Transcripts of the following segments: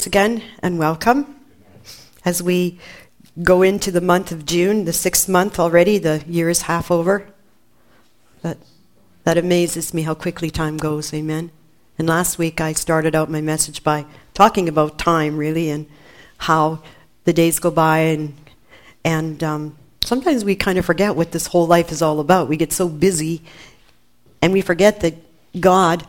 Again, and welcome. As we go into the month of June, the 6th month already, the year is half over. That amazes me how quickly time goes, amen. And last week I started out my message by talking about time, really, and how the days go by, and sometimes we kind of forget what this whole life is all about. We get so busy, and we forget that God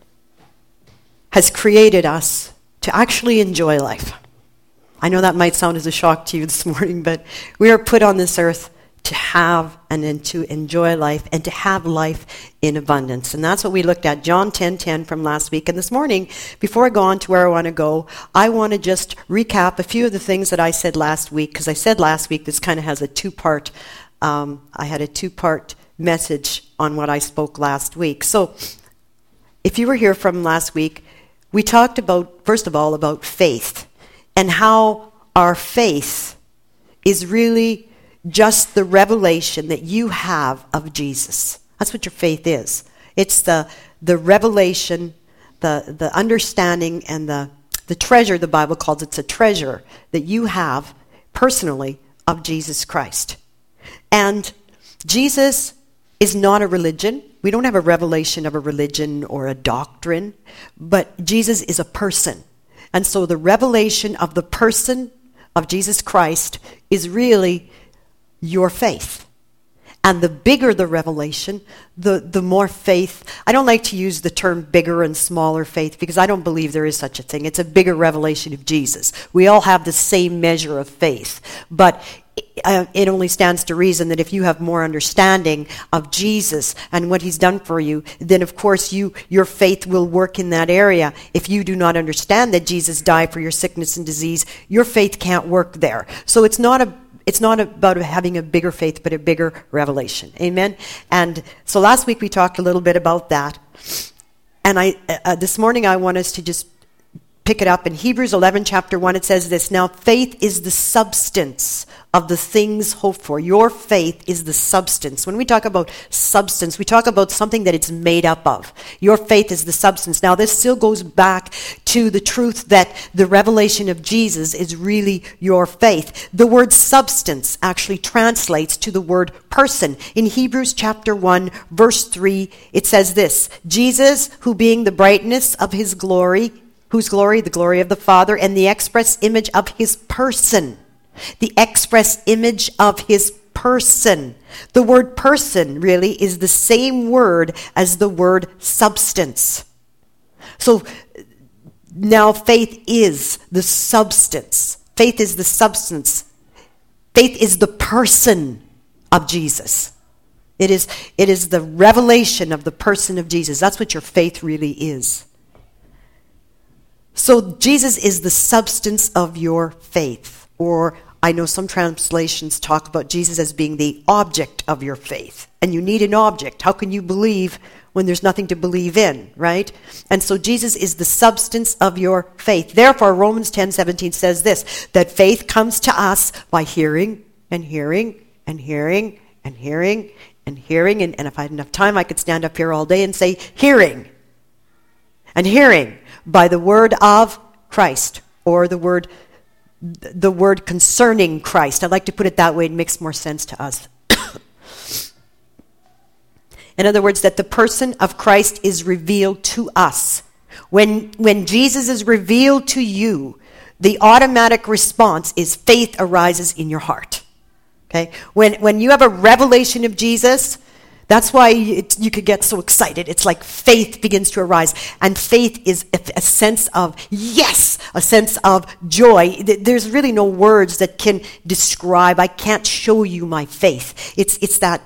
has created us to actually enjoy life. I know that might sound as a shock to you this morning, but we are put on this earth to have and then to enjoy life and to have life in abundance. And that's what we looked at, John 10:10 from last week. And this morning, before I go on to where I want to go, I want to just recap a few of the things that I said last week, because I said last week this kind of has a two-part, I had a two-part message on what I spoke last week. So if you were here from last week, we talked about, first of all, about faith and how our faith is really just the revelation that you have of Jesus. That's what your faith is. It's the revelation, the understanding, and the treasure, the Bible calls it, a treasure that you have personally of Jesus Christ. And Jesus is not a religion. We don't have a revelation of a religion or a doctrine, but Jesus is a person. And so the revelation of the person of Jesus Christ is really your faith. And the bigger the revelation, the more faith. I don't like to use the term bigger and smaller faith because I don't believe there is such a thing. It's a bigger revelation of Jesus. We all have the same measure of faith, but it only stands to reason that if you have more understanding of Jesus and what he's done for you, then of course your faith will work in that area. If you do not understand that Jesus died for your sickness and disease, your faith can't work there. So it's not about having a bigger faith, but a bigger revelation. Amen? And so last week we talked a little bit about that. And this morning I want us to just pick it up. In Hebrews 11, chapter 1, it says this: Now faith is the substance of the things hoped for. Your faith is the substance. When we talk about substance, we talk about something that it's made up of. Your faith is the substance. Now this still goes back to the truth that the revelation of Jesus is really your faith. The word substance actually translates to the word person. In Hebrews chapter 1, verse 3, it says this: Jesus, who being the brightness of his glory, whose glory? The glory of the Father, and the express image of his person. The express image of his person. The word person really is the same word as the word substance. So now faith is the substance. Faith is the substance. Faith is the person of Jesus. It is the revelation of the person of Jesus. That's what your faith really is. So Jesus is the substance of your faith. Or I know some translations talk about Jesus as being the object of your faith. And you need an object. How can you believe when there's nothing to believe in, right? And so Jesus is the substance of your faith. Therefore, Romans 10:17 says this, that faith comes to us by hearing and hearing and hearing and hearing and hearing. And if I had enough time, I could stand up here all day and say hearing. And hearing by the word of Christ, or the word concerning Christ. I like to put it that way. It makes more sense to us. In other words, that the person of Christ is revealed to us. When Jesus is revealed to you, the automatic response is faith arises in your heart. Okay? When you have a revelation of Jesus, that's why you could get so excited. It's like faith begins to arise. And faith is a sense of, yes, a sense of joy. There's really no words that can describe. I can't show you my faith. It's that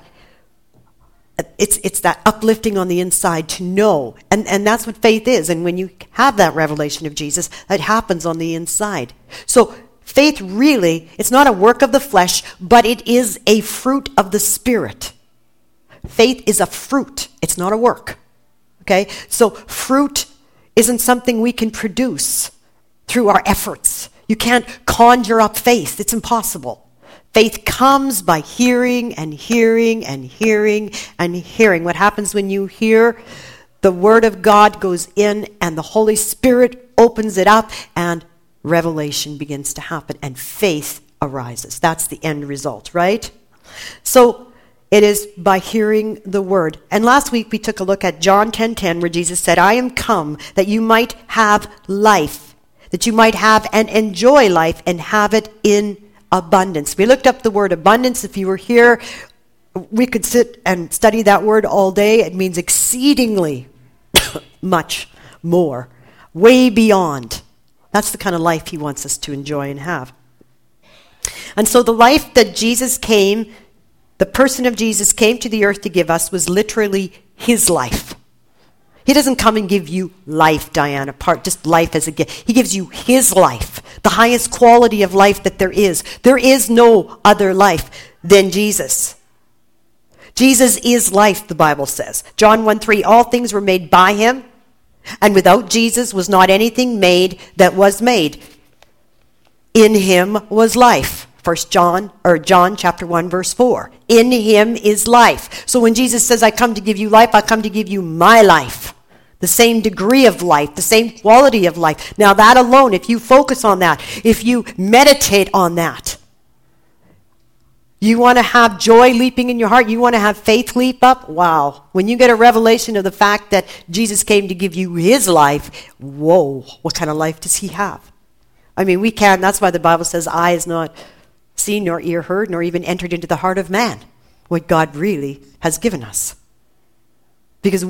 uplifting on the inside to know. And that's what faith is. And when you have that revelation of Jesus, that happens on the inside. So faith really, it's not a work of the flesh, but it is a fruit of the Spirit. Faith is a fruit. It's not a work. Okay? So fruit isn't something we can produce through our efforts. You can't conjure up faith. It's impossible. Faith comes by hearing and hearing and hearing and hearing. What happens when you hear? The Word of God goes in and the Holy Spirit opens it up and revelation begins to happen and faith arises. That's the end result, right? So it is by hearing the word. And last week we took a look at John 10:10, where Jesus said, I am come that you might have life, that you might have and enjoy life and have it in abundance. We looked up the word abundance. If you were here, we could sit and study that word all day. It means exceedingly much more, way beyond. That's the kind of life he wants us to enjoy and have. And so the life that Jesus came, the person of Jesus came to the earth to give us, was literally his life. He doesn't come and give you life, Diana, just life as a gift. He gives you his life, the highest quality of life that there is. There is no other life than Jesus. Jesus is life, the Bible says. John 1:3, all things were made by him, and without Jesus was not anything made that was made. In him was life. John chapter 1, verse 4. In him is life. So when Jesus says, I come to give you life, I come to give you my life. The same degree of life, the same quality of life. Now that alone, if you focus on that, if you meditate on that, you want to have joy leaping in your heart, you want to have faith leap up, wow. When you get a revelation of the fact that Jesus came to give you his life, whoa, what kind of life does he have? I mean, that's why the Bible says, eye is not seen nor ear heard, nor even entered into the heart of man, what God really has given us. Because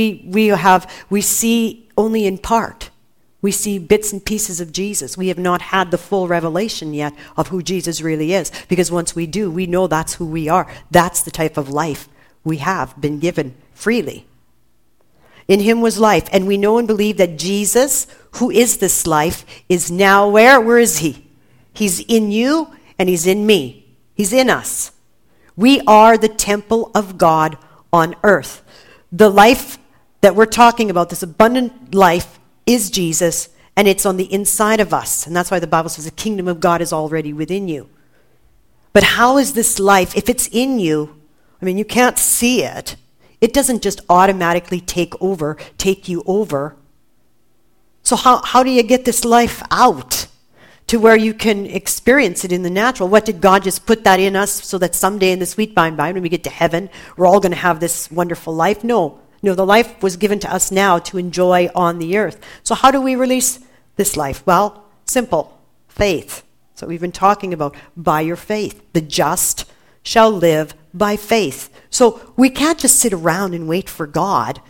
we see only in part. We see bits and pieces of Jesus. We have not had the full revelation yet of who Jesus really is. Because once we do, we know that's who we are. That's the type of life we have been given freely. In him was life, and we know and believe that Jesus, who is this life, is now where? Where is he? He's in you, and he's in me. He's in us. We are the temple of God on earth. The life that we're talking about, this abundant life, is Jesus, and it's on the inside of us. And that's why the Bible says the kingdom of God is already within you. But how is this life, if it's in you, I mean, you can't see it. It doesn't just automatically take you over. So how do you get this life out to where you can experience it in the natural? What did God just put that in us so that someday in the sweet by and by, when we get to heaven, we're all going to have this wonderful life? No, the life was given to us now to enjoy on the earth. So how do we release this life? Well, simple, faith. So we've been talking about by your faith. The just shall live by faith. So we can't just sit around and wait for God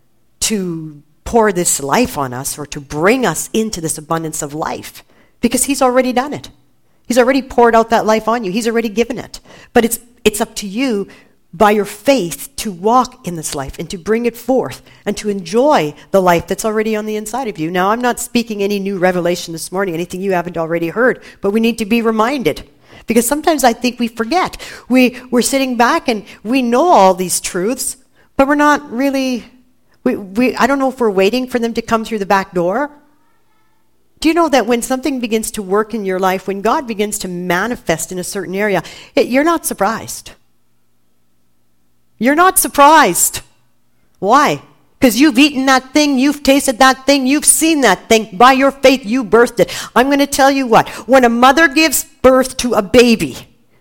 to pour this life on us or to bring us into this abundance of life, because he's already done it. He's already poured out that life on you. He's already given it. But it's up to you by your faith to walk in this life and to bring it forth and to enjoy the life that's already on the inside of you. Now, I'm not speaking any new revelation this morning, anything you haven't already heard, but we need to be reminded. Because sometimes I think we forget. We're sitting back and we know all these truths, but we're not really, I don't know if we're waiting for them to come through the back door. Do you know that when something begins to work in your life, when God begins to manifest in a certain area, you're not surprised. You're not surprised. Why? Because you've eaten that thing, you've tasted that thing, you've seen that thing. By your faith, you birthed it. I'm going to tell you what. When a mother gives birth to a baby,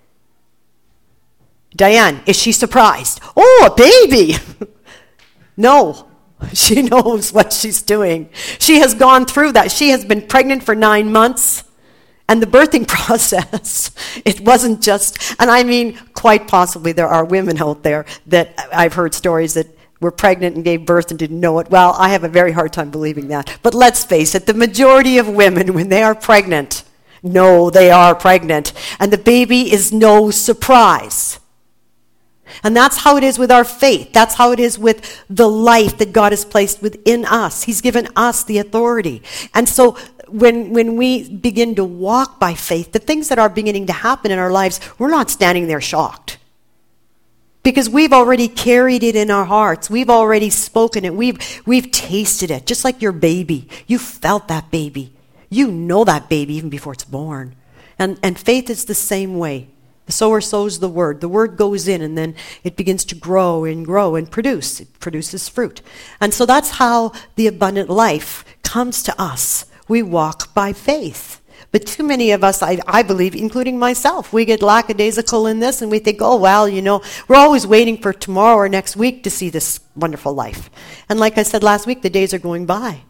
Diane, is she surprised? Oh, a baby! No. She knows what she's doing. She has gone through that. She has been pregnant for 9 months. And the birthing process, it wasn't just, and I mean, quite possibly there are women out there that I've heard stories that were pregnant and gave birth and didn't know it. Well, I have a very hard time believing that. But let's face it, the majority of women, when they are pregnant, know they are pregnant. And the baby is no surprise. And that's how it is with our faith. That's how it is with the life that God has placed within us. He's given us the authority. And so when we begin to walk by faith, the things that are beginning to happen in our lives, we're not standing there shocked. Because we've already carried it in our hearts. We've already spoken it. We've tasted it. Just like your baby. You felt that baby. You know that baby even before it's born. And faith is the same way. The sower sows the word. The word goes in and then it begins to grow and produce. It produces fruit. And so that's how the abundant life comes to us We walk by faith. But too many of us, I believe, including myself, we get lackadaisical in this and we think, oh, well, we're always waiting for tomorrow or next week to see this wonderful life. And like I said last week, the days are going by.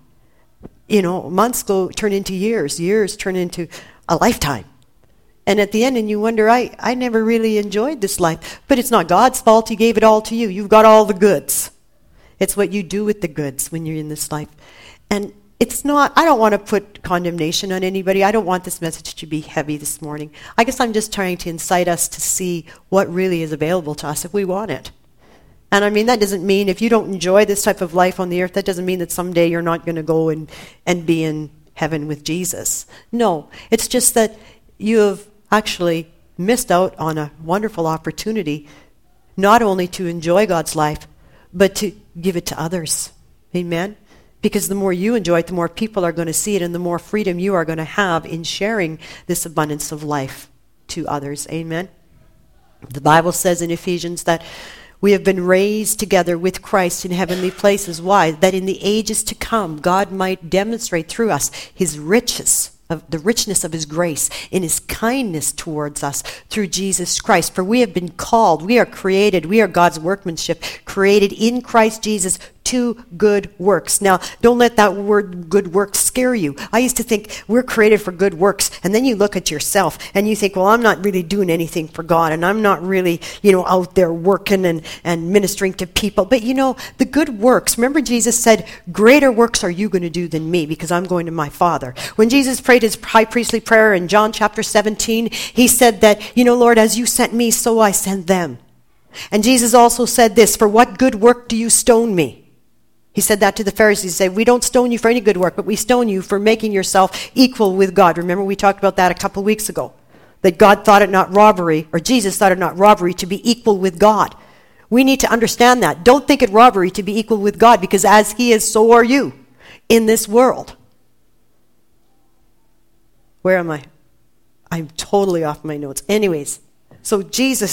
Months turn into years, years turn into a lifetime. And at the end, and you wonder, I never really enjoyed this life. But it's not God's fault. He gave it all to you. You've got all the goods. It's what you do with the goods when you're in this life. And it's not, I don't want to put condemnation on anybody. I don't want this message to be heavy this morning. I guess I'm just trying to incite us to see what really is available to us if we want it. And I mean, that doesn't mean if you don't enjoy this type of life on the earth, that doesn't mean that someday you're not going to go and be in heaven with Jesus. No, it's just that you have actually missed out on a wonderful opportunity not only to enjoy God's life, but to give it to others. Amen? Because the more you enjoy it, the more people are going to see it, and the more freedom you are going to have in sharing this abundance of life to others. Amen? The Bible says in Ephesians that we have been raised together with Christ in heavenly places. Why? That in the ages to come, God might demonstrate through us his riches, of the richness of his grace in his kindness towards us through Jesus Christ. For we have been called, we are created, we are God's workmanship, created in Christ Jesus to good works. Now, don't let that word good works scare you. I used to think we're created for good works, and then you look at yourself and you think, well, I'm not really doing anything for God, and I'm not really, out there working and ministering to people. But the good works, remember Jesus said, greater works are you going to do than me, because I'm going to my Father. When Jesus prayed his high priestly prayer in John chapter 17, he said that, Lord, as you sent me, so I send them. And Jesus also said this, for what good work do you stone me? He said that to the Pharisees. He said, we don't stone you for any good work, but we stone you for making yourself equal with God. Remember, we talked about that a couple of weeks ago, that God thought it not robbery, or Jesus thought it not robbery to be equal with God. We need to understand that. Don't think it robbery to be equal with God, because as he is, so are you in this world. Where am I? I'm totally off my notes. Anyways, so Jesus,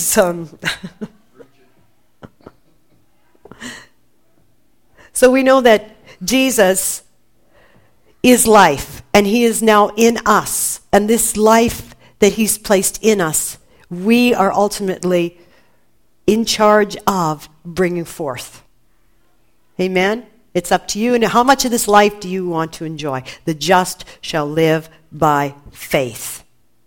so we know that Jesus is life, and he is now in us. And this life that he's placed in us, we are ultimately in charge of bringing forth. Amen? It's up to you. And how much of this life do you want to enjoy? The just shall live by faith.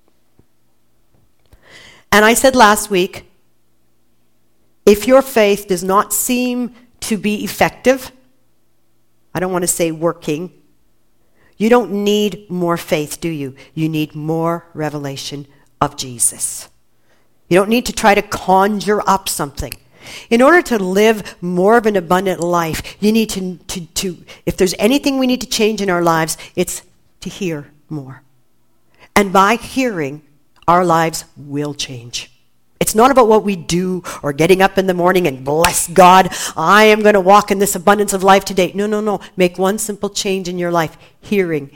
And I said last week, if your faith does not seem to be effective, I don't want to say working, you don't need more faith, do you? You need more revelation of Jesus. You don't need to try to conjure up something. In order to live more of an abundant life, you need to if there's anything we need to change in our lives, it's to hear more. And by hearing, our lives will change. It's not about what we do or getting up in the morning and bless God, I am going to walk in this abundance of life today. No. Make one simple change in your life. Hearing,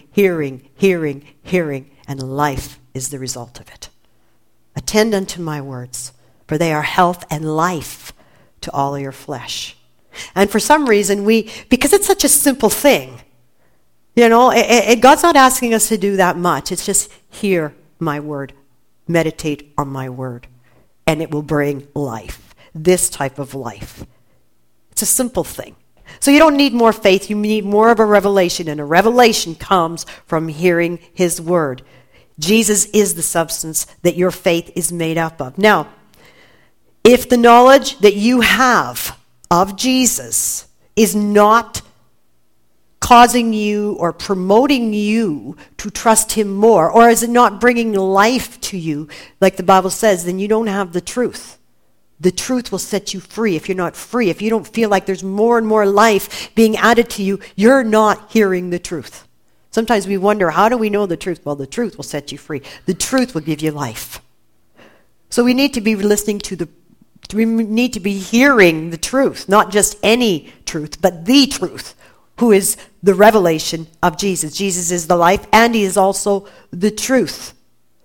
and life is the result of it. Attend unto my words, for they are health and life to all your flesh. And for some reason, because it's such a simple thing, God's not asking us to do that much. It's just hear my word, meditate on my word, and it will bring life, this type of life. It's a simple thing. So you don't need more faith, you need more of a revelation, and a revelation comes from hearing his word. Jesus is the substance that your faith is made up of. Now, if the knowledge that you have of Jesus is not causing you or promoting you to trust him more, or is it not bringing life to you, like the Bible says, then you don't have the truth. The truth will set you free. If you're not free, if you don't feel like there's more and more life being added to you, you're not hearing the truth. Sometimes we wonder, how do we know the truth? Well, the truth will set you free. The truth will give you life. So we need to be listening we need to be hearing the truth, not just any truth, but the truth, who is the revelation of Jesus. Jesus is the life, and he is also the truth.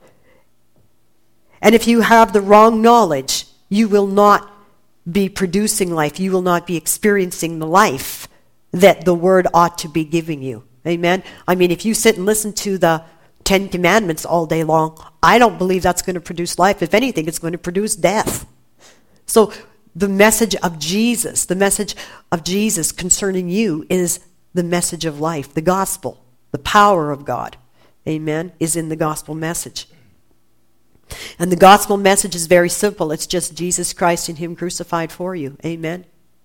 And if you have the wrong knowledge, you will not be producing life. You will not be experiencing the life that the word ought to be giving you. Amen? I mean, if you sit and listen to the 10 Commandments all day long, I don't believe that's going to produce life. If anything, it's going to produce death. So the message of Jesus concerning you is the message of life, the gospel, the power of God. Amen? Is in the gospel message. And the gospel message is very simple. It's just Jesus Christ and him crucified for you. Amen?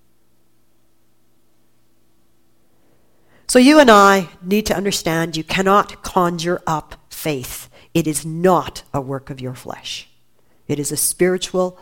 So you and I need to understand you cannot conjure up faith. It is not a work of your flesh. It is a spiritual,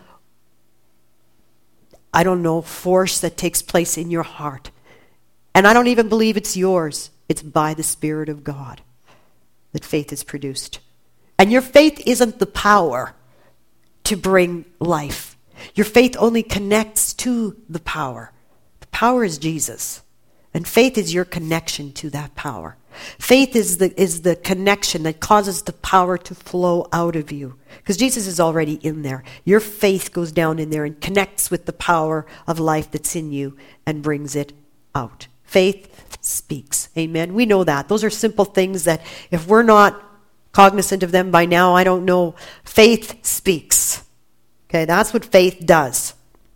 force that takes place in your heart. And I don't even believe it's yours. It's by the Spirit of God that faith is produced. And your faith isn't the power to bring life. Your faith only connects to the power. The power is Jesus. And faith is your connection to that power. Faith is the connection that causes the power to flow out of you. Because Jesus is already in there. Your faith goes down in there and connects with the power of life that's in you and brings it out. Faith speaks. Amen. We know that. Those are simple things that if we're not cognizant of them by now, I don't know. Faith speaks. Okay, that's what faith does.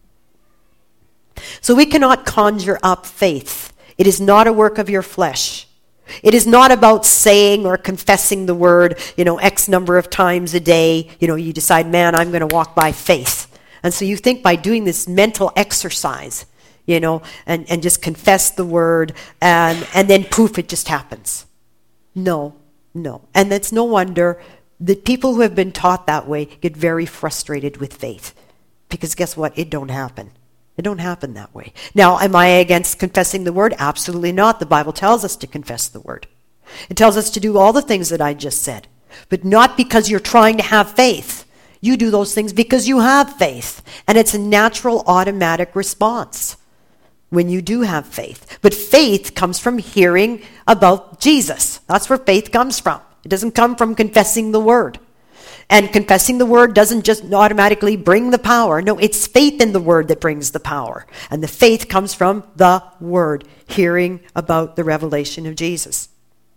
So we cannot conjure up faith. It is not a work of your flesh. It is not about saying or confessing the word, X number of times a day. You decide, man, I'm going to walk by faith. And so you think by doing this mental exercise, and just confess the word, and then poof, it just happens. No. And it's no wonder that people who have been taught that way get very frustrated with faith. Because guess what? It don't happen. It don't happen that way. Now, am I against confessing the word? Absolutely not. The Bible tells us to confess the word. It tells us to do all the things that I just said. But not because you're trying to have faith. You do those things because you have faith. And it's a natural, automatic response when you do have faith. But faith comes from hearing about Jesus. That's where faith comes from. It doesn't come from confessing the word. And confessing the word doesn't just automatically bring the power. No, it's faith in the word that brings the power. And the faith comes from the word, hearing about the revelation of Jesus.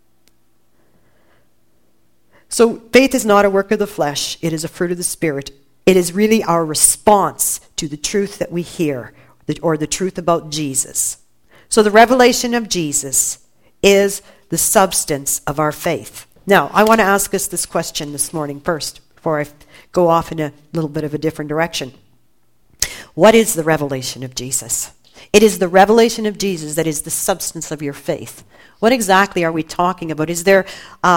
So faith is not a work of the flesh. It is a fruit of the Spirit. It is really our response to the truth that we hear, or the truth about Jesus. So the revelation of Jesus is the substance of our faith. Now, I want to ask us this question this morning first, before I go off in a little bit of a different direction. What is the revelation of Jesus? It is the revelation of Jesus that is the substance of your faith. What exactly are we talking about? Is there,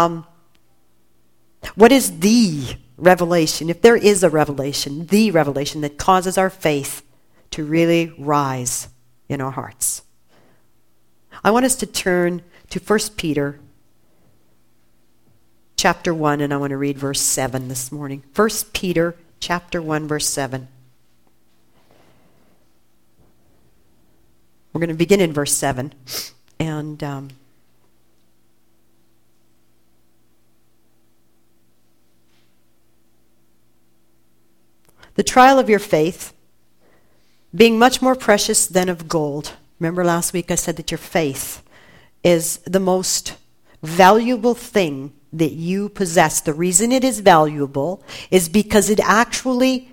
what is the revelation? If there is a revelation, the revelation that causes our faith to really rise in our hearts. I want us to turn to 1 Peter chapter 1, and I want to read verse 7 this morning. 1 Peter chapter 1, verse 7. We're going to begin in verse 7. And the trial of your faith, being much more precious than of gold. Remember last week I said that your faith is the most valuable thing that you possess. The reason it is valuable is because it actually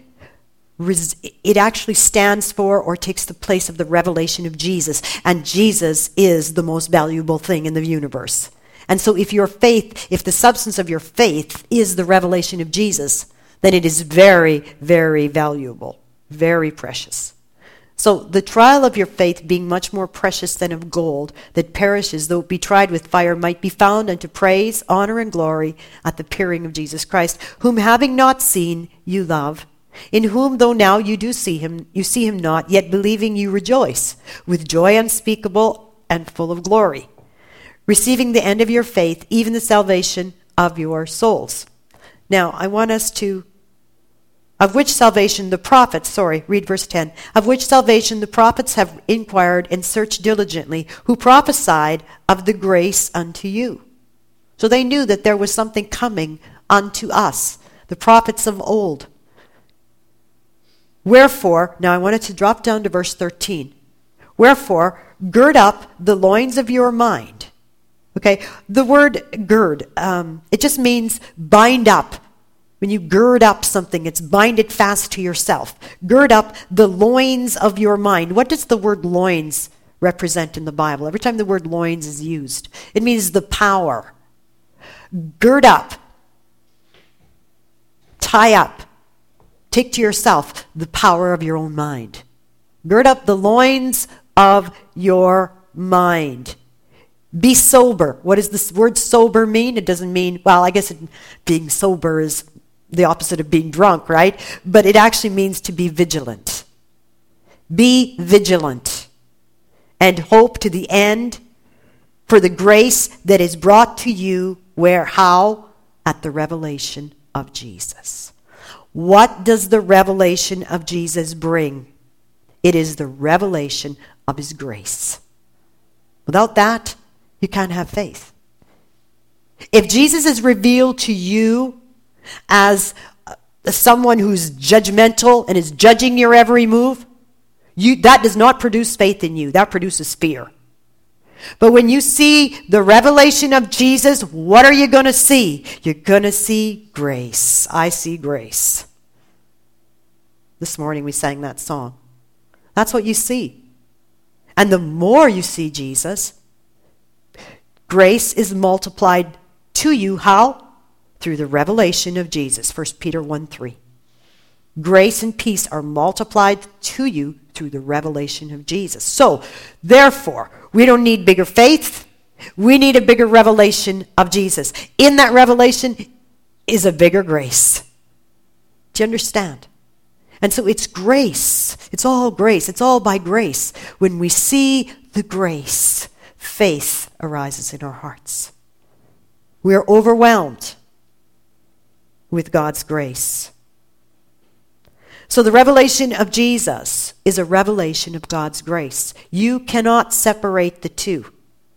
stands for or takes the place of the revelation of Jesus. And Jesus is the most valuable thing in the universe. And so if the substance of your faith is the revelation of Jesus, then it is very, very valuable, very precious. So the trial of your faith, being much more precious than of gold that perishes, though it be tried with fire, might be found unto praise, honor, and glory at the appearing of Jesus Christ, whom having not seen, you love, in whom though now you do see him, you see him not, yet believing you rejoice, with joy unspeakable and full of glory, receiving the end of your faith, even the salvation of your souls. Now, I want us to, of which salvation the prophets, read verse 10, of which salvation the prophets have inquired and searched diligently, who prophesied of the grace unto you. So they knew that there was something coming unto us, the prophets of old. Wherefore, now I wanted to drop down to verse 13. Wherefore, gird up the loins of your mind, Okay, the word gird, it just means bind up. When you gird up something, it's bind it fast to yourself. Gird up the loins of your mind. What does the word loins represent in the Bible? Every time the word loins is used, it means the power. Gird up. Tie up. Take to yourself the power of your own mind. Gird up the loins of your mind. Be sober. What does this word sober mean? It doesn't mean, well, I guess being sober is the opposite of being drunk, right? But it actually means to be vigilant. Be vigilant and hope to the end for the grace that is brought to you where, how? At the revelation of Jesus. What does the revelation of Jesus bring? It is the revelation of his grace. Without that, you can't have faith. If Jesus is revealed to you as someone who's judgmental and is judging your every move, that does not produce faith in you. That produces fear. But when you see the revelation of Jesus, what are you going to see? You're going to see grace. I see grace. This morning we sang that song. That's what you see. And the more you see Jesus, grace is multiplied to you. How? Through the revelation of Jesus. 1 Peter 1:3. Grace and peace are multiplied to you through the revelation of Jesus. So, therefore, we don't need bigger faith. We need a bigger revelation of Jesus. In that revelation is a bigger grace. Do you understand? And so it's grace. It's all grace. It's all by grace. When we see the grace, faith arises in our hearts. We are overwhelmed with God's grace. So the revelation of Jesus is a revelation of God's grace. You cannot separate the two.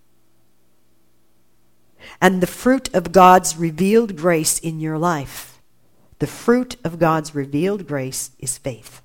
And the fruit of God's revealed grace in your life, the fruit of God's revealed grace is faith.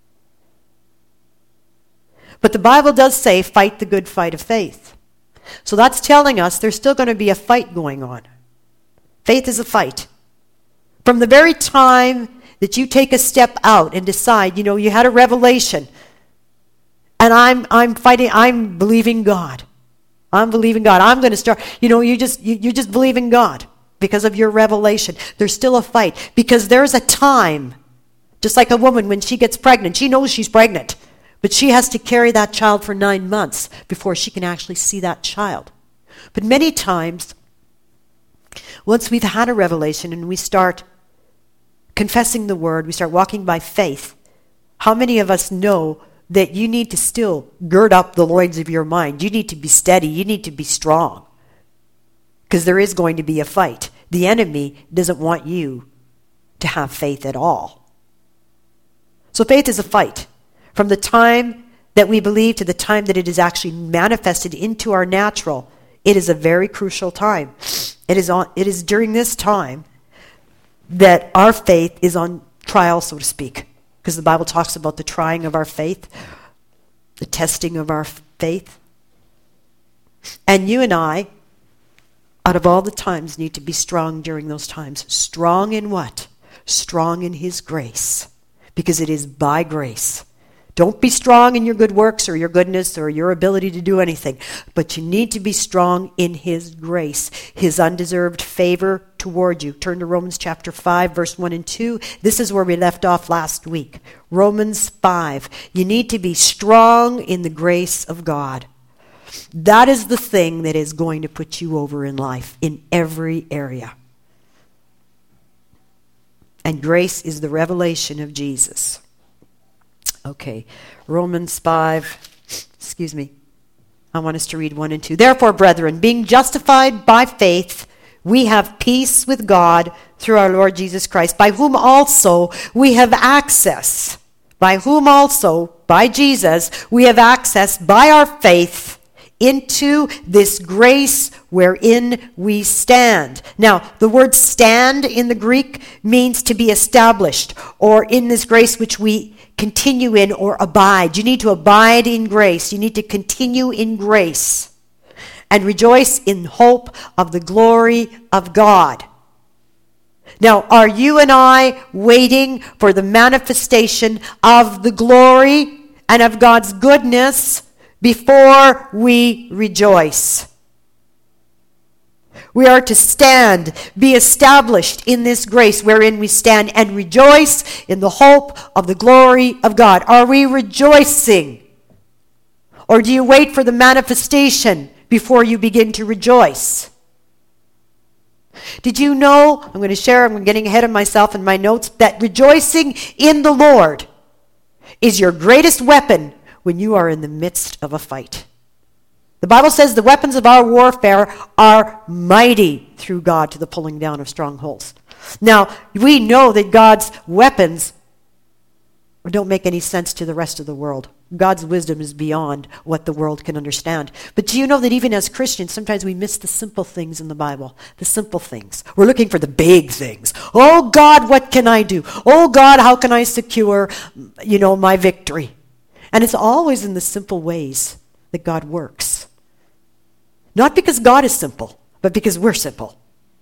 But the Bible does say, fight the good fight of faith. So that's telling us there's still going to be a fight going on. Faith is a fight. From the very time that you take a step out and decide, you had a revelation, and I'm fighting, I'm believing God. I'm believing God. I'm going to start, you just believe in God because of your revelation. There's still a fight because there's a time, just like a woman when she gets pregnant, she knows she's pregnant, but she has to carry that child for 9 months before she can actually see that child. But many times, once we've had a revelation and we start confessing the word, we start walking by faith, how many of us know that you need to still gird up the loins of your mind? You need to be steady. You need to be strong. Because there is going to be a fight. The enemy doesn't want you to have faith at all. So faith is a fight. From the time that we believe to the time that it is actually manifested into our natural, it is a very crucial time. It is during this time that our faith is on trial, so to speak. Because the Bible talks about the trying of our faith, the testing of our faith. And you and I, out of all the times, need to be strong during those times. Strong in what? Strong in his grace. Because it is by grace. Don't be strong in your good works or your goodness or your ability to do anything. But you need to be strong in his grace, his undeserved favor toward you. Turn to Romans chapter 5, verse 1 and 2. This is where we left off last week. Romans 5. You need to be strong in the grace of God. That is the thing that is going to put you over in life in every area. And grace is the revelation of Jesus. Okay, Romans 5, I want us to read 1 and 2. Therefore, brethren, being justified by faith, we have peace with God through our Lord Jesus Christ, by whom also we have access. By whom also, by Jesus, we have access by our faith into this grace wherein we stand. Now, the word stand in the Greek means to be established, or in this grace which we continue in or abide. You need to abide in grace. You need to continue in grace. and rejoice in hope of the glory of God. Now, are you and I waiting for the manifestation of the glory and of God's goodness before we rejoice? We are to stand, be established in this grace wherein we stand, and rejoice in the hope of the glory of God. Are we rejoicing? Or do you wait for the manifestation before you begin to rejoice? Did you know, I'm going to share, I'm getting ahead of myself in my notes, that rejoicing in the Lord is your greatest weapon when you are in the midst of a fight. The Bible says the weapons of our warfare are mighty through God to the pulling down of strongholds. Now, we know that God's weapons don't make any sense to the rest of the world. God's wisdom is beyond what the world can understand. But do you know that even as Christians, sometimes we miss the simple things in the Bible? The simple things. We're looking for the big things. Oh God, what can I do? Oh God, how can I secure, my victory? And it's always in the simple ways that God works. Not because God is simple, but because we're simple.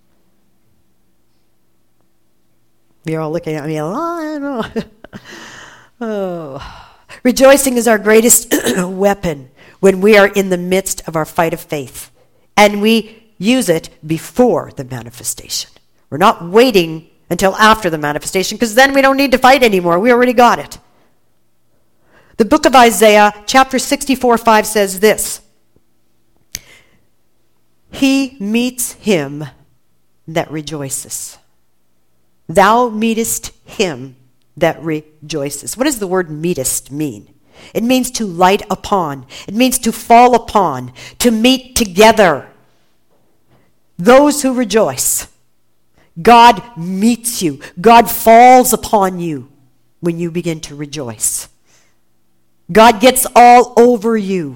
You're all looking at me, I don't know. Oh. Rejoicing is our greatest weapon when we are in the midst of our fight of faith. And we use it before the manifestation. We're not waiting until after the manifestation, because then we don't need to fight anymore. We already got it. The book of Isaiah, chapter 64:5 says this: He meets him that rejoices. Thou meetest him that rejoices. What does the word meetest mean? It means to light upon. It means to fall upon, to meet together. Those who rejoice, God meets you. God falls upon you when you begin to rejoice. God gets all over you.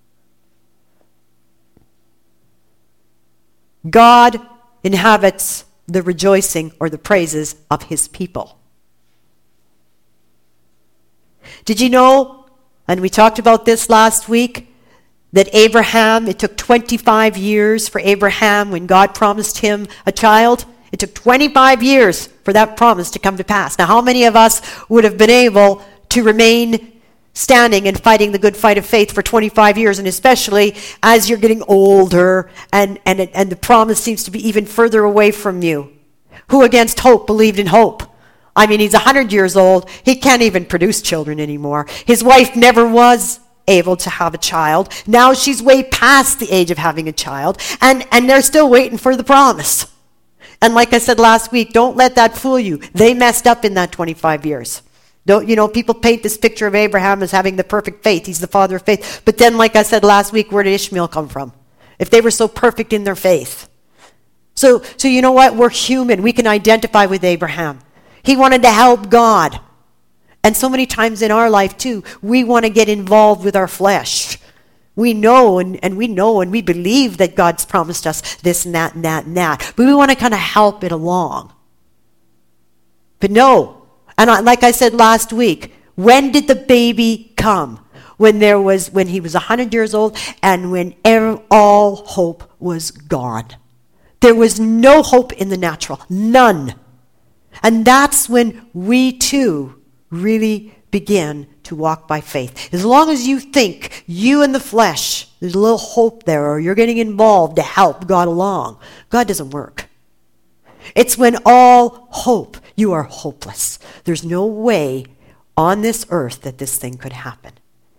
God inhabits the rejoicing or the praises of his people. Did you know, and we talked about this last week, that Abraham, it took 25 years for Abraham when God promised him a child. It took 25 years for that promise to come to pass. Now, how many of us would have been able to remain standing and fighting the good fight of faith for 25 years, and especially as you're getting older and the promise seems to be even further away from you? Who against hope believed in hope? I mean, he's 100 years old. He can't even produce children anymore. His wife never was able to have a child. Now she's way past the age of having a child, and they're still waiting for the promise. And like I said last week, don't let that fool you. They messed up in that 25 years. People paint this picture of Abraham as having the perfect faith. He's the father of faith. But then, like I said last week, where did Ishmael come from? If they were so perfect in their faith. So you know what? We're human. We can identify with Abraham. He wanted to help God. And so many times in our life, too, we want to get involved with our flesh. We know and we believe that God's promised us this and that and that and that. But we want to kind of help it along. But no. And like I said last week, when did the baby come? When he was 100 years old and when all hope was gone. There was no hope in the natural. None. And that's when we too really begin to walk by faith. As long as you think you and the flesh, there's a little hope there, or you're getting involved to help God along, God doesn't work. It's when all hope, you are hopeless. There's no way on this earth that this thing could happen.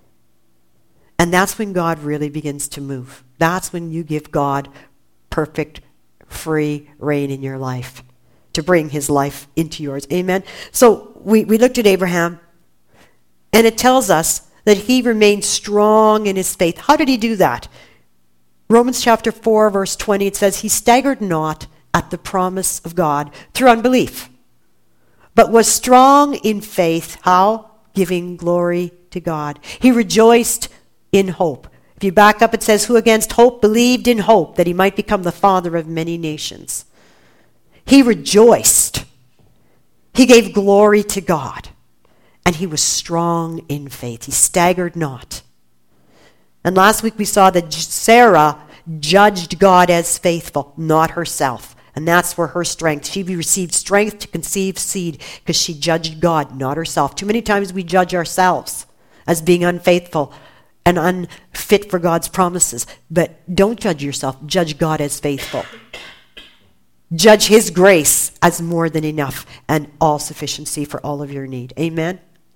And that's when God really begins to move. That's when you give God perfect, free reign in your life to bring his life into yours. Amen? So we looked at Abraham, and it tells us that he remained strong in his faith. How did he do that? Romans chapter 4, verse 20, it says, he staggered not at the promise of God through unbelief, but was strong in faith. How? Giving glory to God. He rejoiced in hope. If you back up, it says, who against hope believed in hope that he might become the father of many nations. He rejoiced. He gave glory to God. And he was strong in faith. He staggered not. And last week we saw that Sarah judged God as faithful, not herself. And that's where her strength. She received strength to conceive seed because she judged God, not herself. Too many times we judge ourselves as being unfaithful and unfit for God's promises. But don't judge yourself. Judge God as faithful. Judge his grace as more than enough and all sufficiency for all of your need. Amen?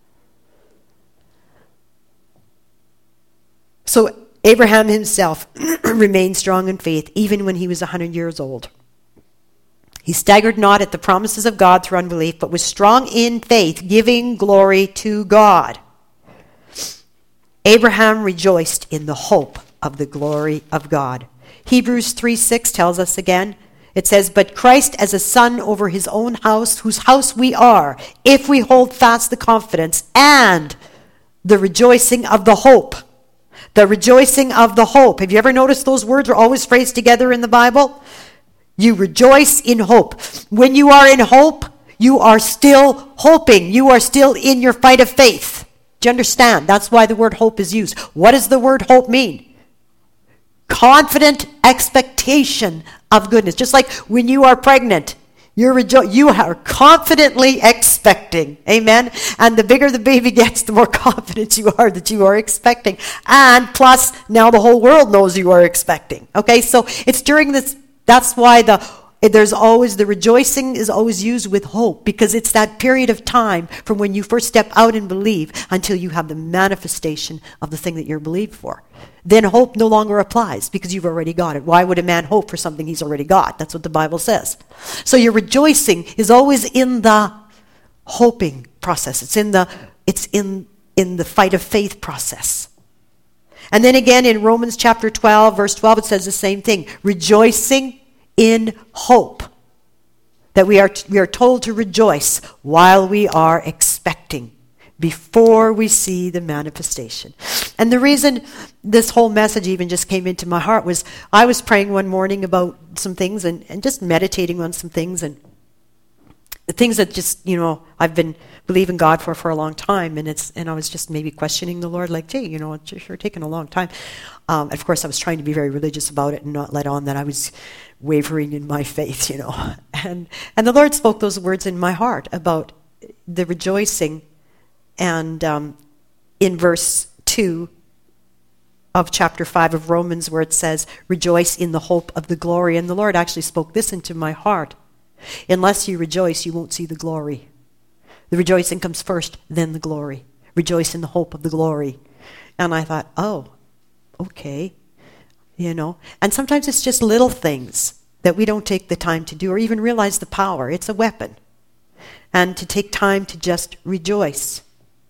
So Abraham himself remained strong in faith even when he was 100 years old. He staggered not at the promises of God through unbelief, but was strong in faith, giving glory to God. Abraham rejoiced in the hope of the glory of God. Hebrews 3:6 tells us again, it says, but Christ as a son over his own house, whose house we are, if we hold fast the confidence and the rejoicing of the hope. The rejoicing of the hope. Have you ever noticed those words are always phrased together in the Bible? You rejoice in hope. When you are in hope, you are still hoping. You are still in your fight of faith. Do you understand? That's why the word hope is used. What does the word hope mean? Confident expectation of goodness. Just like when you are pregnant, you are confidently expecting. Amen? And the bigger the baby gets, the more confident you are that you are expecting. And plus, now the whole world knows you are expecting. Okay, so it's during this, that's why there's always, the rejoicing is always used with hope, because it's that period of time from when you first step out and believe until you have the manifestation of the thing that you're believed for. Then hope no longer applies because you've already got it. Why would a man hope for something he's already got? That's what the Bible says. So your rejoicing is always in the hoping process. It's in the fight of faith process. And then again in Romans chapter 12, verse 12, it says the same thing. Rejoicing in hope. That we are told to rejoice while we are expecting, before we see the manifestation. And the reason this whole message even just came into my heart was I was praying one morning about some things and just meditating on some things, and the things that just, I've been believing God for a long time, and I was just maybe questioning the Lord, like, gee, it's sure taking a long time. Of course, I was trying to be very religious about it and not let on that I was wavering in my faith, And the Lord spoke those words in my heart about the rejoicing, and in verse 2 of chapter 5 of Romans, where it says, rejoice in the hope of the glory. And the Lord actually spoke this into my heart. Unless you rejoice, you won't see the glory. The rejoicing comes first, then the glory. Rejoice in the hope of the glory. And I thought, oh, okay. And sometimes it's just little things that we don't take the time to do or even realize the power. It's a weapon. And to take time to just rejoice.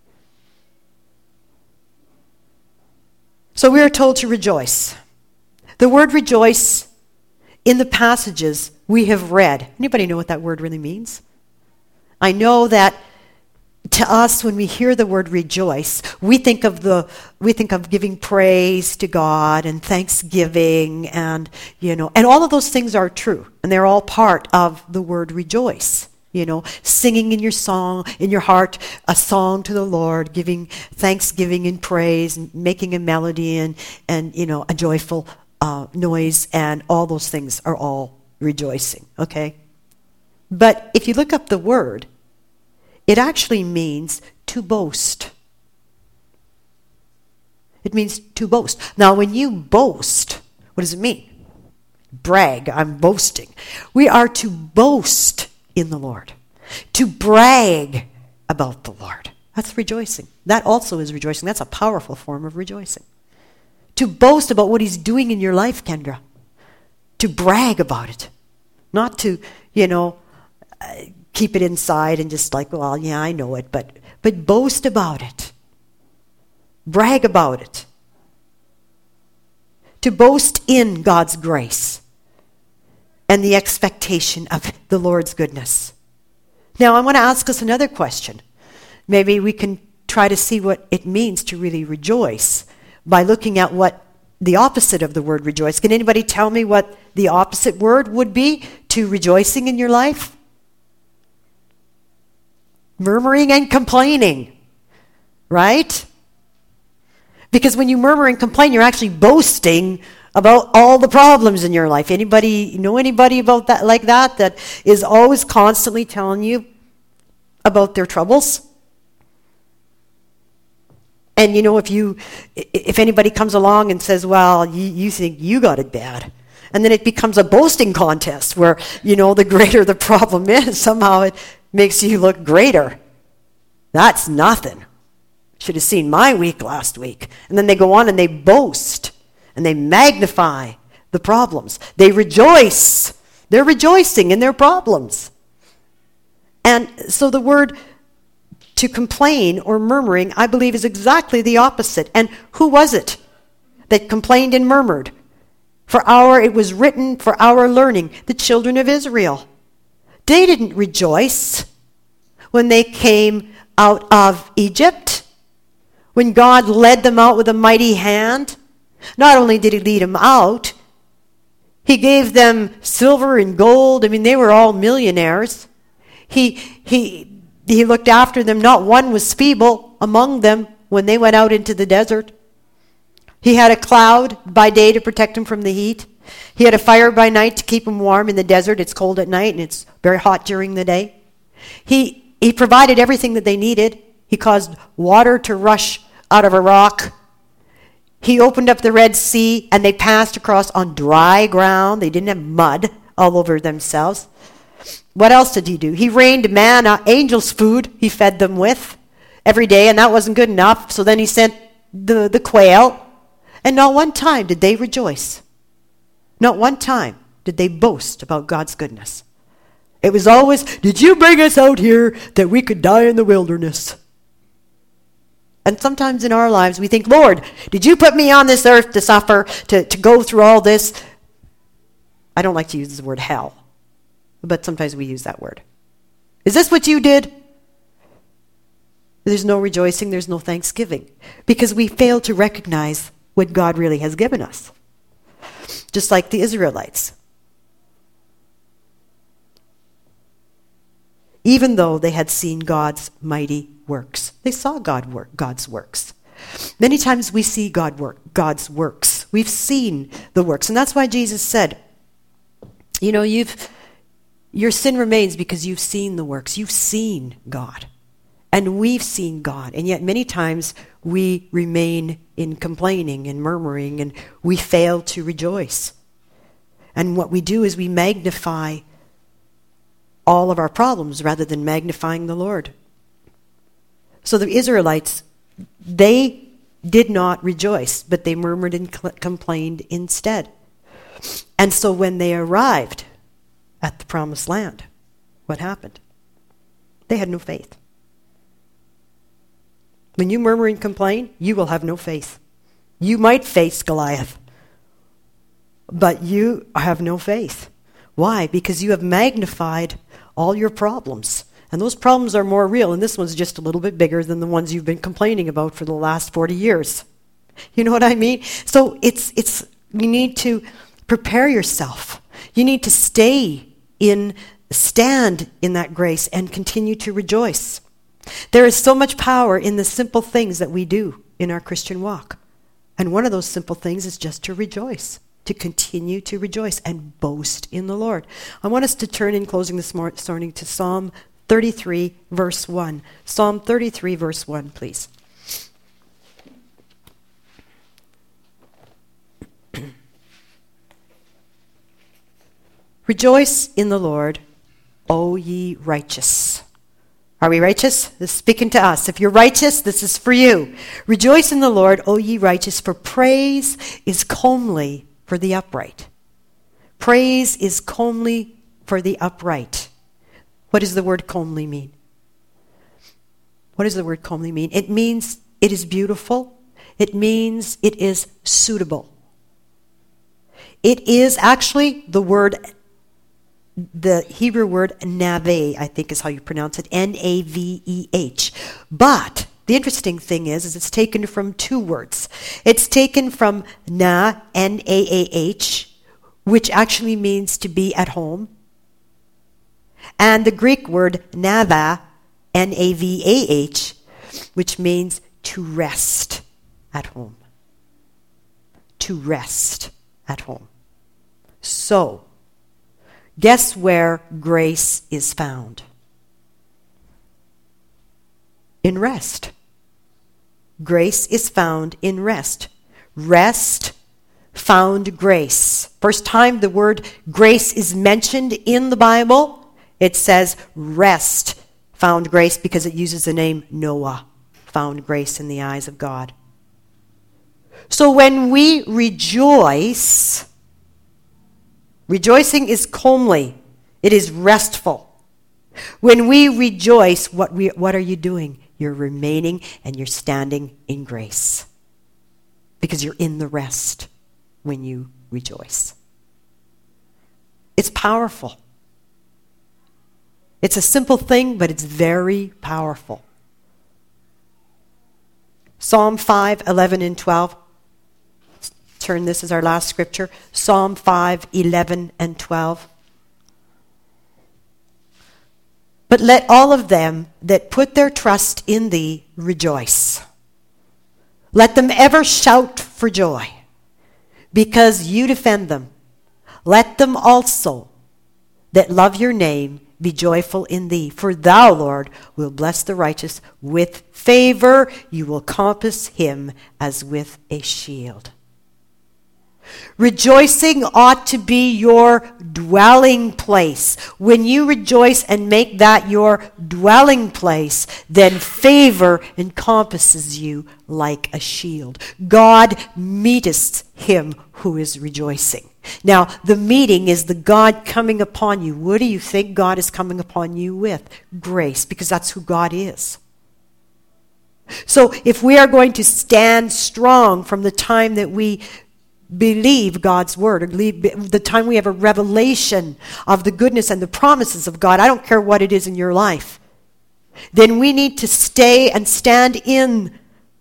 So we are told to rejoice. The word rejoice in the passages we have read. Anybody know what that word really means? I know that to us, when we hear the word rejoice, we think of giving praise to God and thanksgiving, and and all of those things are true, and they're all part of the word rejoice. Singing in your heart, a song to the Lord, giving thanksgiving and praise, and making a melody and a joyful noise, and all those things are all rejoicing, okay? But if you look up the word, it actually means to boast. It means to boast. Now, when you boast, what does it mean? Brag, I'm boasting. We are to boast in the Lord, to brag about the Lord. That's rejoicing. That also is rejoicing. That's a powerful form of rejoicing. To boast about what he's doing in your life, Kendra. To brag about it. Not to, keep it inside and just like, well, yeah, I know it, but boast about it. Brag about it. To boast in God's grace and the expectation of the Lord's goodness. Now, I want to ask us another question. Maybe we can try to see what it means to really rejoice by looking at what the opposite of the word rejoice. Can anybody tell me what the opposite word would be to rejoicing in your life? Murmuring and complaining, right? Because when you murmur and complain, you're actually boasting about all the problems in your life. Anybody know anybody about that like that is always constantly telling you about their troubles? And if anybody comes along and says, well, you think you got it bad, and then it becomes a boasting contest where, the greater the problem is, somehow it makes you look greater. That's nothing. Should have seen my week last week. And then they go on and they boast and they magnify the problems. They rejoice. They're rejoicing in their problems. And so the word to complain or murmuring, I believe, is exactly the opposite. And who was it that complained and murmured? It was written for our learning, the children of Israel. They didn't rejoice when they came out of Egypt, when God led them out with a mighty hand. Not only did he lead them out, he gave them silver and gold. I mean, they were all millionaires. He looked after them. Not one was feeble among them when they went out into the desert. He had a cloud by day to protect them from the heat. He had a fire by night to keep them warm in the desert. It's cold at night and it's very hot during the day. He provided everything that they needed. He caused water to rush out of a rock. He opened up the Red Sea and they passed across on dry ground. They didn't have mud all over themselves. What else did he do? He rained manna, angels' food, he fed them with every day, and that wasn't good enough. So then he sent the quail. And not one time did they rejoice. Not one time did they boast about God's goodness. It was always, did you bring us out here that we could die in the wilderness? And sometimes in our lives we think, Lord, did you put me on this earth to suffer, to go through all this? I don't like to use the word hell, but sometimes we use that word. Is this what you did? There's no rejoicing, there's no thanksgiving, because we fail to recognize what God really has given us. Just like the Israelites. Even though they had seen God's mighty works. They saw God's works. Many times we see God's works. We've seen the works. And that's why Jesus said, your sin remains because you've seen the works. You've seen God. And we've seen God. And yet many times we remain in complaining and murmuring, and we fail to rejoice. And what we do is we magnify all of our problems rather than magnifying the Lord. So the Israelites, they did not rejoice, but they murmured and complained instead. And so when they arrived at the promised land, what happened? They had no faith. When you murmur and complain, you will have no faith. You might face Goliath, but you have no faith. Why? Because you have magnified all your problems. And those problems are more real, and this one's just a little bit bigger than the ones you've been complaining about for the last 40 years. You know what I mean? So you need to prepare yourself. You need to stand in that grace and continue to rejoice. There is so much power in the simple things that we do in our Christian walk. And one of those simple things is just to rejoice, to continue to rejoice and boast in the Lord. I want us to turn in closing this morning to Psalm 33, verse 1. Psalm 33, verse 1, please. Rejoice in the Lord, O ye righteous. Are we righteous? This is speaking to us. If you're righteous, this is for you. Rejoice in the Lord, O ye righteous, for praise is comely for the upright. Praise is comely for the upright. What does the word comely mean? What does the word comely mean? It means it is beautiful. It means it is suitable. It is actually the Hebrew word naveh, I think is how you pronounce it, N-A-V-E-H. But the interesting thing is it's taken from two words. It's taken from na, N-A-A-H, which actually means to be at home, and the Greek word nava, N-A-V-A-H, which means to rest at home. To rest at home. So, guess where grace is found? In rest. Grace is found in rest. Rest found grace. First time the word grace is mentioned in the Bible, it says rest found grace because it uses the name Noah. Found grace in the eyes of God. So when we rejoice, rejoicing is comely. It is restful. When we rejoice, what are you doing? You're remaining and you're standing in grace. Because you're in the rest when you rejoice. It's powerful. It's a simple thing, but it's very powerful. Psalm 5, 11 and 12. Let's turn this as our last scripture. Psalm 5, 11 and 12. But let all of them that put their trust in thee rejoice. Let them ever shout for joy, because you defend them. Let them also that love your name be joyful in thee. For thou, Lord, will bless the righteous with favor. You will compass him as with a shield. Rejoicing ought to be your dwelling place. When you rejoice and make that your dwelling place, then favor encompasses you like a shield. God meeteth him who is rejoicing. Now, the meeting is the God coming upon you. What do you think God is coming upon you with? Grace, because that's who God is. So if we are going to stand strong from the time that we believe God's word, or the time we have a revelation of the goodness and the promises of God, I don't care what it is in your life, then we need to stay and stand in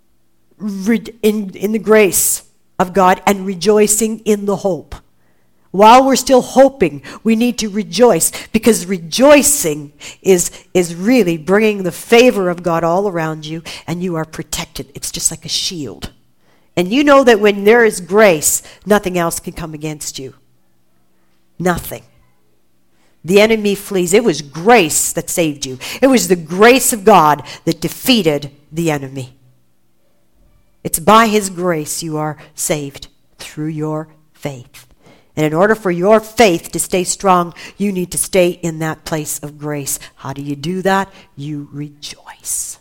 the grace of God and rejoicing in the hope. While we're still hoping, we need to rejoice, because rejoicing is really bringing the favor of God all around you, and you are protected. It's just like a shield. And you know that when there is grace, nothing else can come against you. Nothing. The enemy flees. It was grace that saved you. It was the grace of God that defeated the enemy. It's by his grace you are saved through your faith. And in order for your faith to stay strong, you need to stay in that place of grace. How do you do that? You rejoice.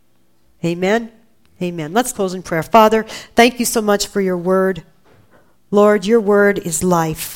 Amen? Amen. Let's close in prayer. Father, thank you so much for your word. Lord, your word is life.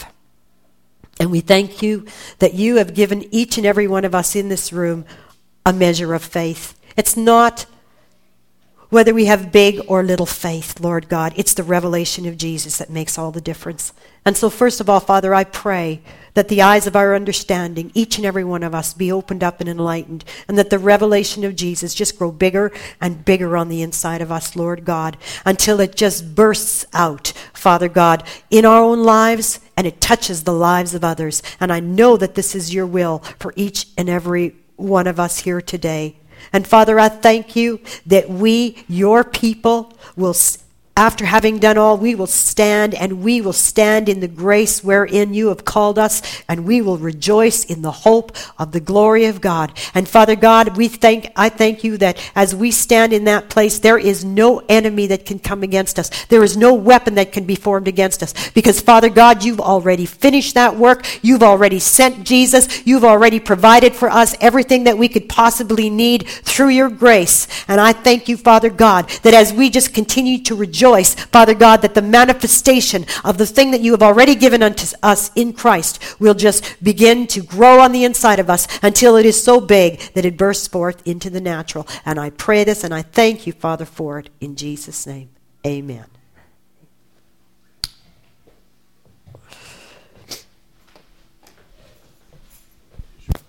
And we thank you that you have given each and every one of us in this room a measure of faith. It's not whether we have big or little faith, Lord God. It's the revelation of Jesus that makes all the difference. And so first of all, Father, I pray that the eyes of our understanding, each and every one of us, be opened up and enlightened, and that the revelation of Jesus just grow bigger and bigger on the inside of us, Lord God, until it just bursts out, Father God, in our own lives, and it touches the lives of others. And I know that this is your will for each and every one of us here today. And Father, I thank you that we, your people, will, after having done all, we will stand, and we will stand in the grace wherein you have called us, and we will rejoice in the hope of the glory of God. And Father God, I thank you that as we stand in that place, there is no enemy that can come against us. There is no weapon that can be formed against us. Because Father God, you've already finished that work. You've already sent Jesus. You've already provided for us everything that we could possibly need through your grace. And I thank you, Father God, that as we just continue to rejoice, Father God, that the manifestation of the thing that you have already given unto us in Christ will just begin to grow on the inside of us until it is so big that it bursts forth into the natural. And I pray this and I thank you, Father, for it in Jesus' name. Amen.